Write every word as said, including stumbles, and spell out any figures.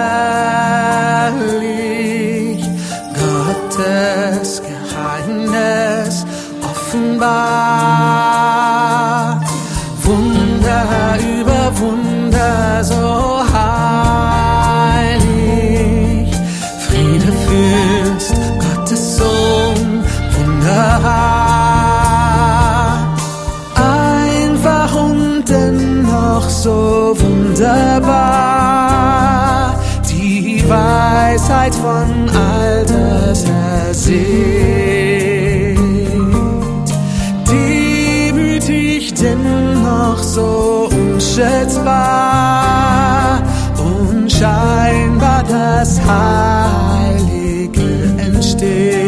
herrlich, Gottes Geheimnis offenbar. Wunder über Wunder, so heilig, Friede Fürst, Gottes Sohn, wunderbar. Einfach und dennoch so wunderbar, die Weisheit von Alters her seht, demütig dennoch so unschätzbar, unscheinbar das Heilige entsteht.